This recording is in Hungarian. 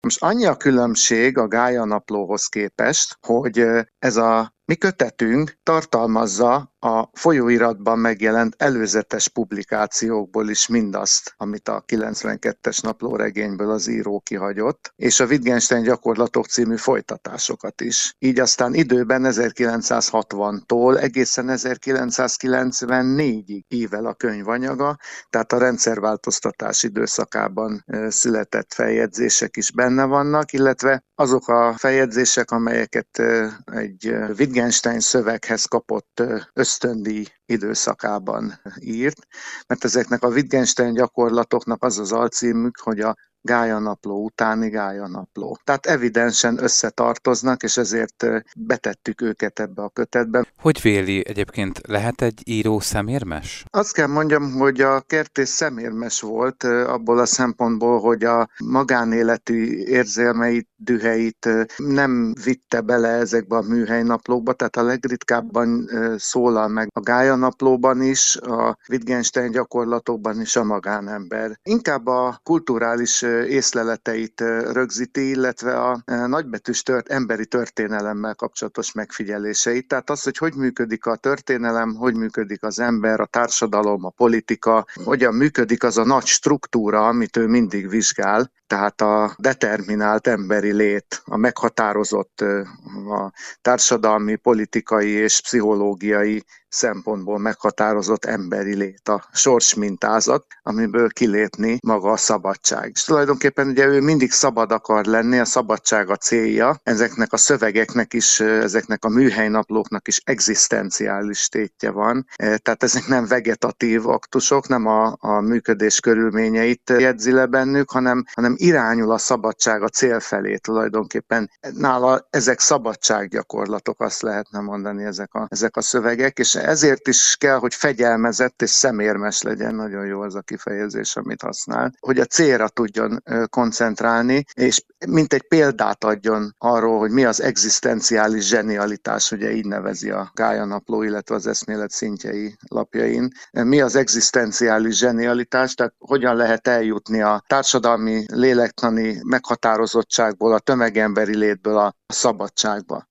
Most annyi a különbség a Gája Naplóhoz képest, hogy ez a mi kötetünk tartalmazza a folyóiratban megjelent előzetes publikációkból is mindazt, amit a 92-es naplóregényből az író kihagyott, és a Wittgenstein gyakorlatok című folytatásokat is. Így aztán időben 1960-tól egészen 1994-ig ível a könyvanyaga, tehát a rendszerváltoztatás időszakában született feljegyzések is benne vannak, illetve azok a feljegyzések, amelyeket egy Wittgenstein szöveghez kapott ösztöndíj időszakában írt, mert ezeknek a Wittgenstein gyakorlatoknak az az alcímük, hogy a Gája Napló utáni Gája Napló. Tehát evidensen összetartoznak, és ezért betettük őket ebbe a kötetbe. Hogy véli egyébként, lehet egy író szemérmes? Azt kell mondjam, hogy a Kertész szemérmes volt abból a szempontból, hogy a magánéleti érzelmeit, düheit nem vitte bele ezekbe a műhelynaplókba, tehát a legritkábban szólal meg a Gája Naplóban is, a Wittgenstein gyakorlatokban is a magánember. Inkább a kulturális észleleteit rögzíti, illetve a nagybetűs emberi történelemmel kapcsolatos megfigyeléseit. Tehát az, hogy működik a történelem, hogy működik az ember, a társadalom, a politika, hogyan működik az a nagy struktúra, amit ő mindig vizsgál, tehát a determinált emberi lét, a meghatározott a társadalmi, politikai és pszichológiai szempontból meghatározott emberi lét, a sorsmintázat, amiből kilépni maga a szabadság. És tulajdonképpen ugye ő mindig szabad akar lenni, a szabadság a célja, ezeknek a szövegeknek is, ezeknek a műhelynaplóknak is egzisztenciális tétje van, tehát ezek nem vegetatív aktusok, nem a működés körülményeit jegyzi le bennük, hanem irányul a szabadság a cél felé tulajdonképpen. Nála ezek szabadsággyakorlatok, azt lehetne mondani ezek a szövegek, és ezért is kell, hogy fegyelmezett és szemérmes legyen, nagyon jó az a kifejezés, amit használ, hogy a célra tudjon koncentrálni, és mint egy példát adjon arról, hogy mi az egzisztenciális zsenialitás, ugye így nevezi a Gája Napló, illetve az Eszmélet szintjei lapjain. Mi az egzisztenciális zsenialitás, tehát hogyan lehet eljutni a társadalmi lélektani meghatározottságból, a tömegemberi létből a szabadságba.